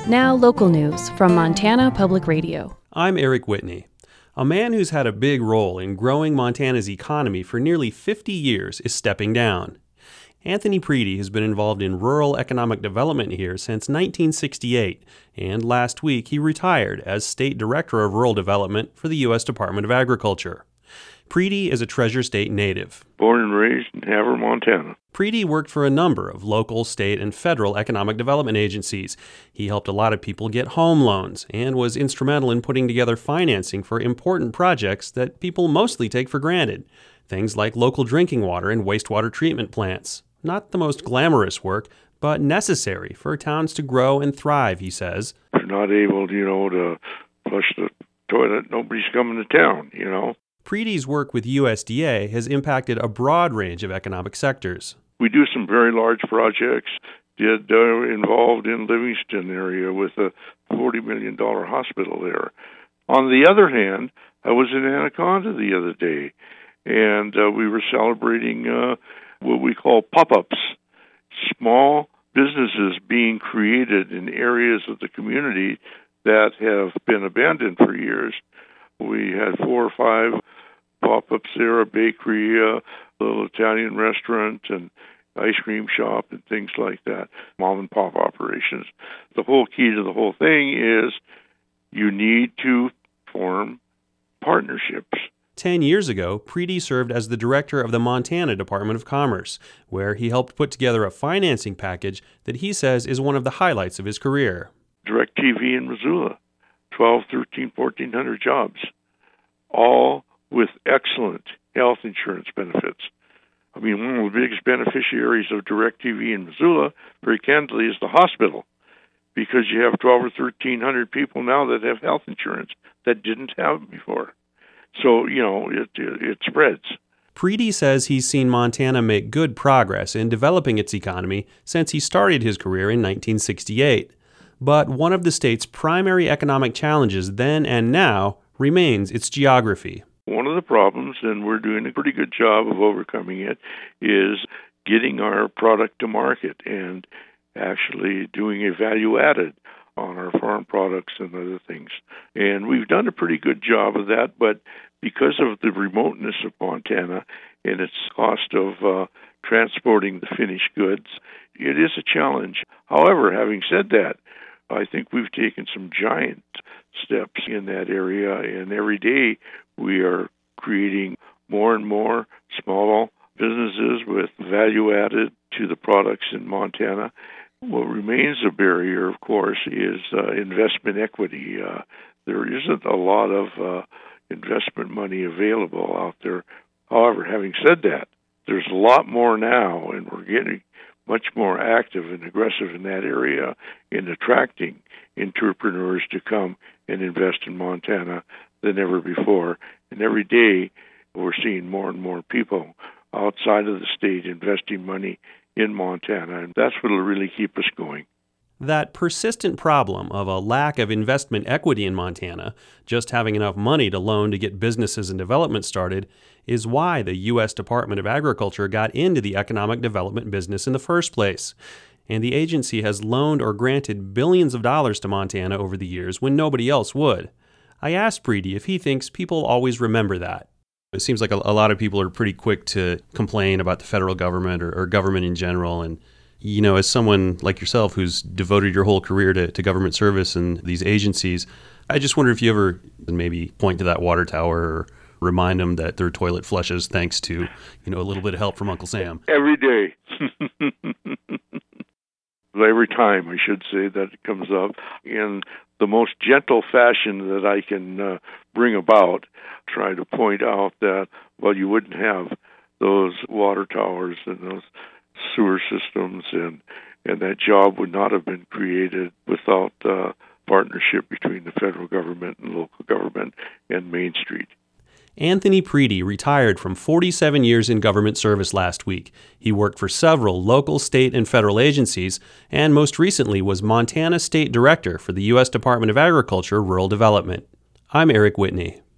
Now, local news from Montana Public Radio. I'm Eric Whitney. A man who's had a big role in growing Montana's economy for nearly 50 years is stepping down. Anthony Preedy has been involved in rural economic development here since 1968, and last week he retired as State Director of Rural Development for the U.S. Department of Agriculture. Preedy is a Treasure State native. Born and raised in Havre, Montana. Preedy worked for a number of local, state, and federal economic development agencies. He helped a lot of people get home loans and was instrumental in putting together financing for important projects that people mostly take for granted. Things like local drinking water and wastewater treatment plants. Not the most glamorous work, but necessary for towns to grow and thrive, he says. If you're not able, to flush the toilet, nobody's coming to town, Preedy's work with USDA has impacted a broad range of economic sectors. We do some very large projects. Involved in Livingston area with a $40 million hospital there. On the other hand, I was in Anaconda the other day, and we were celebrating what we call pop-ups, small businesses being created in areas of the community that have been abandoned for years. We had 4 or 5 pop-ups there, a bakery, a little Italian restaurant, and ice cream shop, and things like that, mom-and-pop operations. The whole key to the whole thing is you need to form partnerships. 10 years ago, Preedy served as the director of the Montana Department of Commerce, where he helped put together a financing package that he says is one of the highlights of his career. DirecTV in Missoula, 12, 13, 1,400 jobs, all with excellent health insurance benefits. One of the biggest beneficiaries of DirecTV in Missoula, very candidly, is the hospital, because you have 12 or 1,300 people now that have health insurance that didn't have it before. So, it spreads. Preedy says he's seen Montana make good progress in developing its economy since he started his career in 1968. But one of the state's primary economic challenges then and now remains its geography. One of the problems, and we're doing a pretty good job of overcoming it, is getting our product to market and actually doing a value added on our farm products and other things. And we've done a pretty good job of that, but because of the remoteness of Montana and its cost of transporting the finished goods, it is a challenge. However, having said that, I think we've taken some giant steps in that area, and every day we are creating more and more small businesses with value added to the products in Montana. What remains a barrier, of course, is investment equity. There isn't a lot of investment money available out there. However, having said that, there's a lot more now, and we're getting much more active and aggressive in that area in attracting entrepreneurs to come and invest in Montana than ever before. And every day we're seeing more and more people outside of the state investing money in Montana, and that's what will really keep us going. That persistent problem of a lack of investment equity in Montana, just having enough money to loan to get businesses and development started, is why the U.S. Department of Agriculture got into the economic development business in the first place. And the agency has loaned or granted billions of dollars to Montana over the years when nobody else would. I asked Preedy if he thinks people always remember that. It seems like a lot of people are pretty quick to complain about the federal government or government in general, and as someone like yourself who's devoted your whole career to government service and these agencies, I just wonder if you ever maybe point to that water tower or remind them that their toilet flushes thanks to, a little bit of help from Uncle Sam. Every day. Every time, I should say, that it comes up in the most gentle fashion that I can bring about, try to point out that, you wouldn't have those water towers and those sewer systems, and that job would not have been created without partnership between the federal government and local government and Main Street. Anthony Preedy retired from 47 years in government service last week. He worked for several local, state, and federal agencies, and most recently was Montana State Director for the U.S. Department of Agriculture Rural Development. I'm Eric Whitney.